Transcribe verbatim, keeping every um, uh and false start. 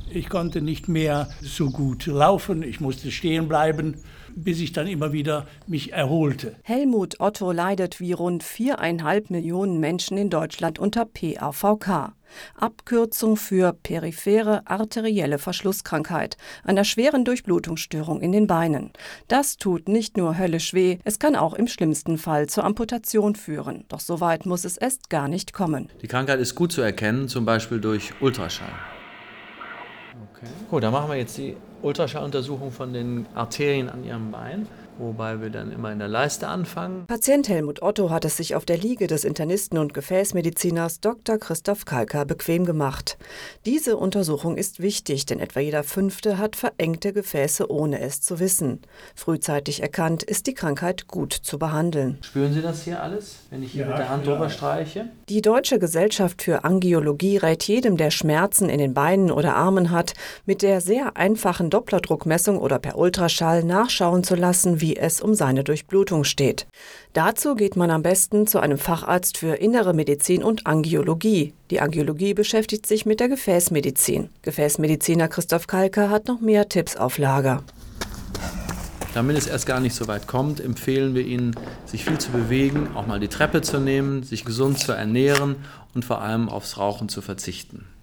Ich konnte nicht mehr so gut laufen, ich musste stehen bleiben, bis ich dann immer wieder mich erholte. Helmut Otto leidet wie rund viereinhalb Millionen Menschen in Deutschland unter P A V K. Abkürzung für periphere arterielle Verschlusskrankheit, einer schweren Durchblutungsstörung in den Beinen. Das tut nicht nur höllisch weh, es kann auch im schlimmsten Fall zur Amputation führen. Doch so weit muss es erst gar nicht kommen. Die Krankheit ist gut zu erkennen, zum Beispiel durch Ultraschall. Okay. Gut, dann machen wir jetzt die Ultraschalluntersuchung von den Arterien an Ihrem Bein, wobei wir dann immer in der Leiste anfangen. Patient Helmut Otto hat es sich auf der Liege des Internisten und Gefäßmediziners Doktor Christoph Kalka bequem gemacht. Diese Untersuchung ist wichtig, denn etwa jeder Fünfte hat verengte Gefäße, ohne es zu wissen. Frühzeitig erkannt, ist die Krankheit gut zu behandeln. Spüren Sie das hier alles, wenn ich hier Ja, mit der Hand klar. drüber streiche? Die Deutsche Gesellschaft für Angiologie rät jedem, der Schmerzen in den Beinen oder Armen hat, mit der sehr einfachen Dopplerdruckmessung oder per Ultraschall nachschauen zu lassen, wie es um seine Durchblutung steht. Dazu geht man am besten zu einem Facharzt für Innere Medizin und Angiologie. Die Angiologie beschäftigt sich mit der Gefäßmedizin. Gefäßmediziner Christoph Kalka hat noch mehr Tipps auf Lager. Damit es erst gar nicht so weit kommt, empfehlen wir Ihnen, sich viel zu bewegen, auch mal die Treppe zu nehmen, sich gesund zu ernähren und vor allem aufs Rauchen zu verzichten.